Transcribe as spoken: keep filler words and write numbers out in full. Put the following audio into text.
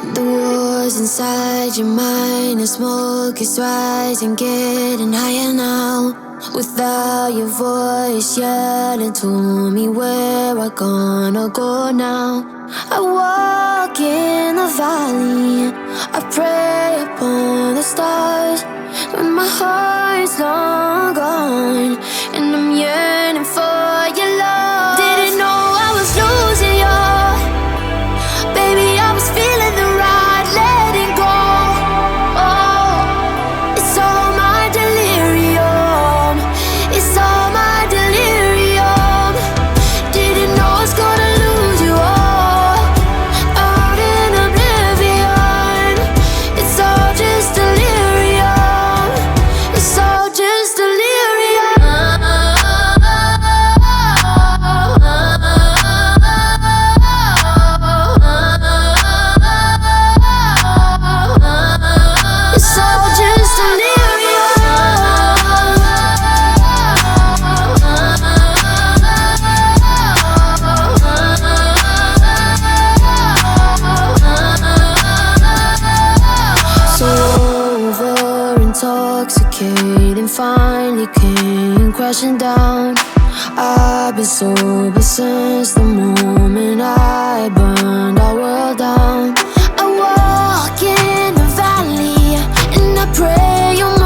The wars inside your mind, the smoke is rising, getting higher now. Without your voice yelling to me where I gonna go now. I walk in the valley, I pray upon the stars. When my heart's long gone and I'm yearning for your love. Didn't know I was losing you, baby, I was feeling the ride, letting go. Oh, it's all my delirium, it's all my delirium. Didn't know I was gonna lose you all, out in oblivion. It's all just delirium, it's all just delirium. It's all just delirium. So over intoxicating, finally came crashing down. I've been sober since the moment I burned our world down. I walk in the valley and I pray you're